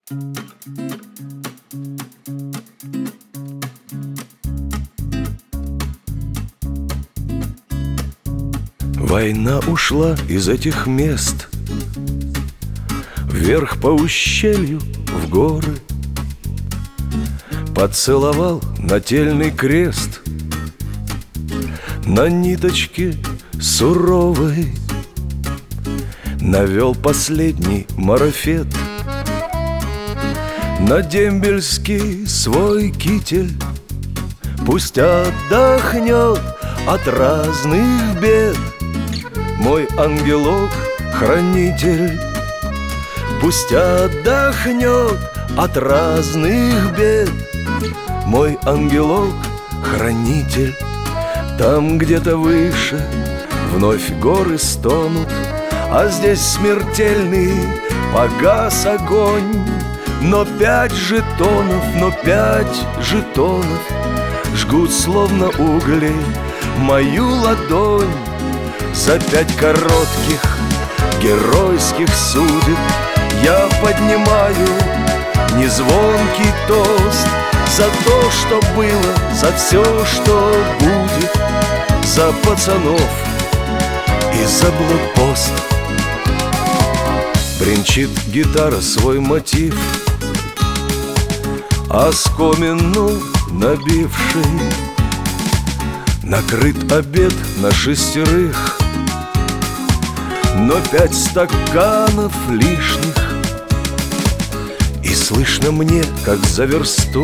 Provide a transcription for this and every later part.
Война ушла из этих мест вверх по ущелью в горы. Поцеловал нательный крест на ниточке суровой, навел последний марафет на дембельский свой китель. Пусть отдохнет от разных бед мой ангелок-хранитель. Пусть отдохнет от разных бед мой ангелок-хранитель. Там где-то выше вновь горы стонут, а здесь смертельный погас огонь. Но 5 жетонов жгут словно угли мою ладонь. За 5 коротких геройских судеб я поднимаю незвонкий тост за то, что было, за все, что будет, за пацанов и за блокпост. Бренчит гитара свой мотив, оскомину набивший. Накрыт обед на 6, но 5 стаканов лишних. И слышно мне, как за версту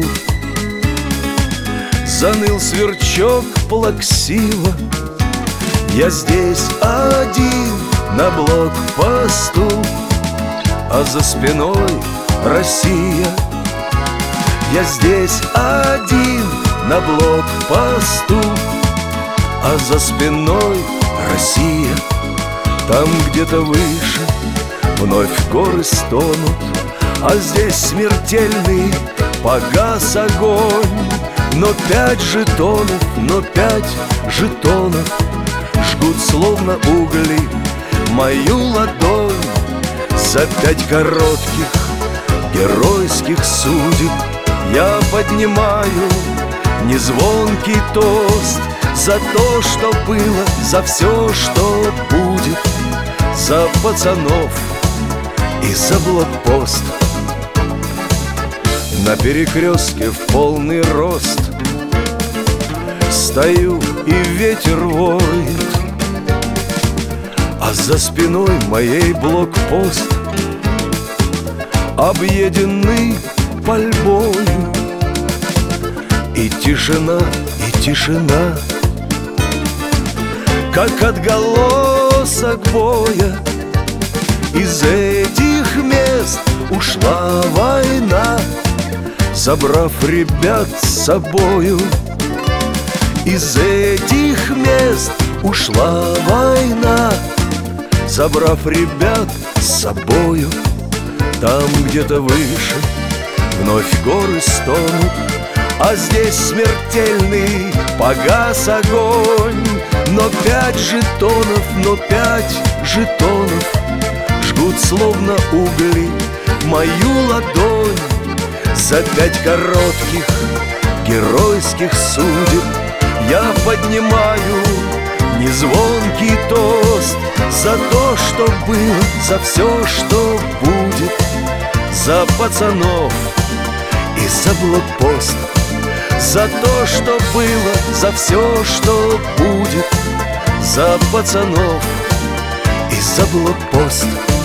заныл сверчок плаксиво. Я здесь один на блокпосту, а за спиной Россия. Я здесь один на блокпосту, а за спиной Россия. Там где-то выше вновь горы стонут, а здесь смертельный погас огонь. Но 5 жетонов жгут словно угли мою ладонь. За 5 коротких геройских судеб я поднимаю незвонкий тост за то, что было, за все, что будет, за пацанов и за блокпост. На перекрестке в полный рост стою, и ветер воет, а за спиной моей блокпост, объеденный пальбою. И тишина, как отголосок боя. Из этих мест ушла война, забрав ребят с собою. Из этих мест ушла война, забрав ребят с собою. Там где-то выше вновь горы стонут, а здесь смертельный погас огонь. Но 5 жетонов жгут словно угли мою ладонь. За 5 коротких геройских судеб я поднимаю незвонкий тост за то, что было, за все, что будет, за пацанов и за блокпост. За то, что было, за все, что будет, за пацанов и за блокпост.